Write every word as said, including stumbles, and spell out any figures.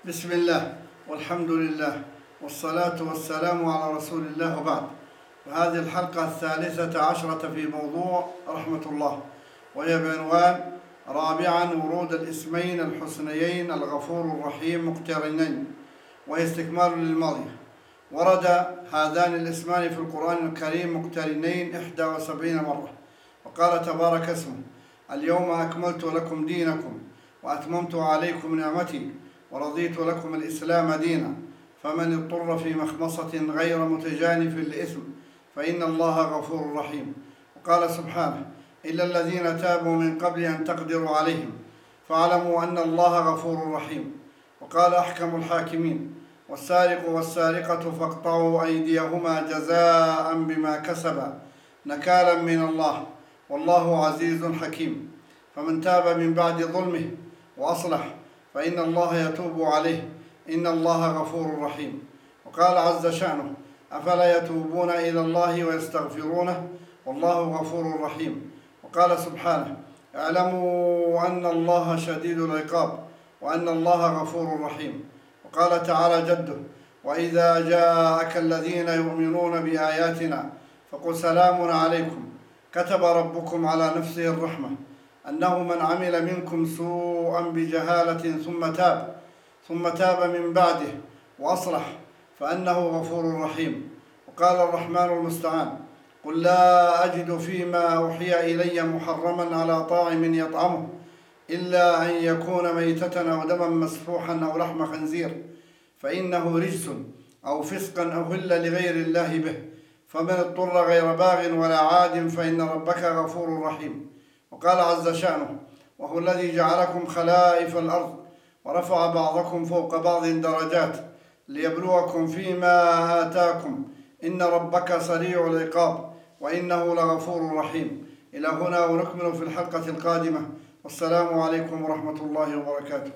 بسم الله والحمد لله والصلاة والسلام على رسول الله وبعد. وهذه الحلقة الثالثة عشرة في موضوع رحمة الله، وهي بعنوان رابعا ورود الاسمين الحسنيين الغفور الرحيم مقترنين، وهي استكمال للماضي. ورد هذان الاسمان في القرآن الكريم مقترنين إحدى وسبعين مرة، وقال تبارك اسمه: اليوم أكملت لكم دينكم وأتممت عليكم نعمتي ورضيت لكم الإسلام دينا، فمن اضطر في مخمصة غير متجانف لإثم فإن الله غفور رحيم. وقال سبحانه: إلا الذين تابوا من قبل أن تقدروا عليهم فاعلموا أن الله غفور رحيم. وقال أحكم الحاكمين: والسارق والسارقة فاقطعوا أيديهما جزاء بما كسبا نكالا من الله والله عزيز حكيم. فمن تاب من بعد ظلمه وأصلح فإن الله يتوب عليه إن الله غفور رحيم. وقال عز شأنه: أفلا يتوبون إلى الله ويستغفرونه والله غفور رحيم. وقال سبحانه: اعلموا أن الله شديد العقاب وأن الله غفور رحيم. وقال تعالى جده: وإذا جاءك الذين يؤمنون بآياتنا فقل سلام عليكم كتب ربكم على نفسه الرحمة أنه من عمل منكم سوءا بجهالة ثم تاب ثم تاب من بعده وأصلح فأنه غفور رحيم. وقال الرحمن المستعان: قل لا أجد فيما أوحي إلي محرما على طاعم يطعمه إلا أن يكون ميتة أو دما مسفوحا أو لحم خنزير فإنه رجس أو فسقا أهل لغير الله به، فمن اضطر غير باغ ولا عاد فإن ربك غفور رحيم. وقال عز شأنه: وهو الذي جعلكم خلائف الأرض ورفع بعضكم فوق بعض درجات ليبلوكم فيما آتاكم إن ربك سريع العقاب وإنه لغفور رحيم. إلى هنا ونكمل في الحلقة القادمة، والسلام عليكم ورحمة الله وبركاته.